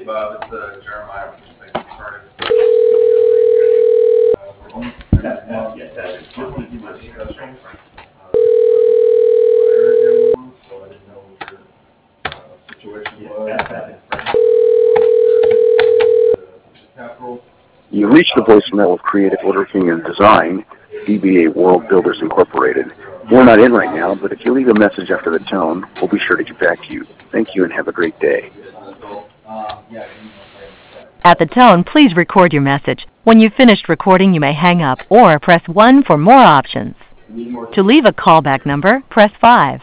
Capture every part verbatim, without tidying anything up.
Bob. It's uh, Jeremiah from Saint Furnace. You reached the voicemail of Creative Woodworking and Design, D B A World Builders Incorporated. We're not in right now, but if you leave a message after the tone, we'll be sure to get back to you. Thank you and have a great day. At the tone, please record your message. When you've finished recording, you may hang up or press one for more options. To leave a callback number, press five.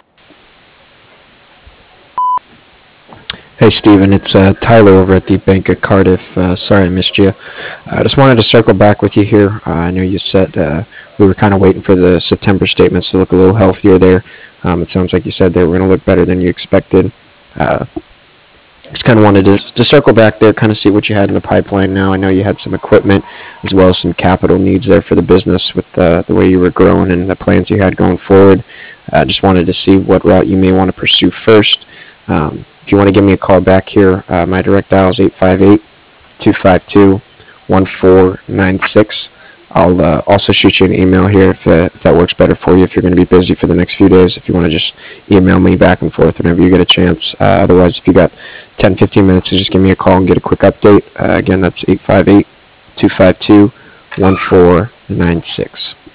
Hey Stephen, it's uh, Tyler over at the Bank of Cardiff. Uh, sorry I missed you. I uh, just wanted to circle back with you here. Uh, I know you said uh, we were kind of waiting for the September statements to look a little healthier there. Um, it sounds like you said they were going to look better than you expected. Uh, just kind of wanted to, to circle back there, kind of see what you had in the pipeline now. I know you had some equipment as well as some capital needs there for the business with uh, the way you were growing and the plans you had going forward. I uh, just wanted to see what route you may want to pursue first. Um, If you want to give me a call back here, uh, my direct dial is eight five eight, two five two, one four nine six. I'll uh, also shoot you an email here if, uh, if that works better for you, if you're going to be busy for the next few days, if you want to just email me back and forth whenever you get a chance. Uh, otherwise, if you got ten, fifteen minutes to just give me a call and get a quick update, uh, again, that's eight five eight, two five two, one four nine six.